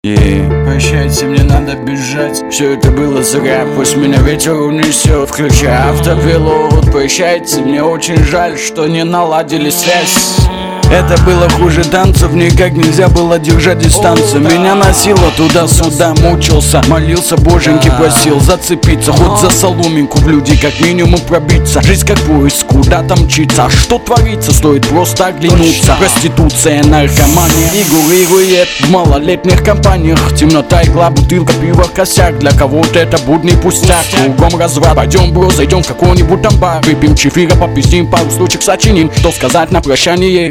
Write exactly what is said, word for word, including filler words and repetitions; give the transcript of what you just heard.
И прощайте, мне надо бежать. Все это было зря, пусть меня ветер унесет. Включай автопилот. Прощайте, мне очень жаль, что не наладили связь. Это было хуже танцев, никак нельзя было держать дистанцию. Меня носило туда-сюда, мучился, молился, боженьки просил зацепиться, хоть за соломинку в люди как минимум пробиться. Жизнь как поезд, куда-то мчится, а что творится, стоит просто оглянуться. Проституция, наркомания фигурирует в малолетних компаниях. Темнота, игла, бутылка, пиво, косяк. Для кого-то это будний пустяк, кругом разврат. Пойдем, бро, зайдем в какой-нибудь там бар, выпьем чефира, попиздим, пару строчек сочиним. Что сказать на прощание?